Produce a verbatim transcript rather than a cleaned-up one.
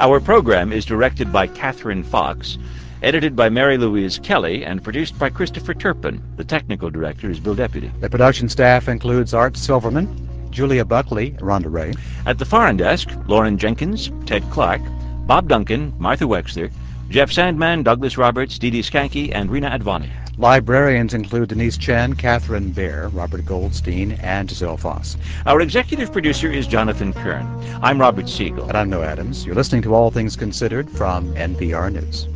Our program is directed by Catherine Fox, edited by Mary Louise Kelly, and produced by Christopher Turpin. The technical director is Bill Deputy. The production staff includes Art Silverman, Julia Buckley, Rhonda Ray. At the foreign desk, Lauren Jenkins, Ted Clark, Bob Duncan, Martha Wexler, Jeff Sandman, Douglas Roberts, Dee Dee Skanke, and Rena Advani. Librarians include Denise Chen, Catherine Bear, Robert Goldstein, and Giselle Foss. Our executive producer is Jonathan Kern. I'm Robert Siegel. And I'm Noah Adams. You're listening to All Things Considered from N P R News.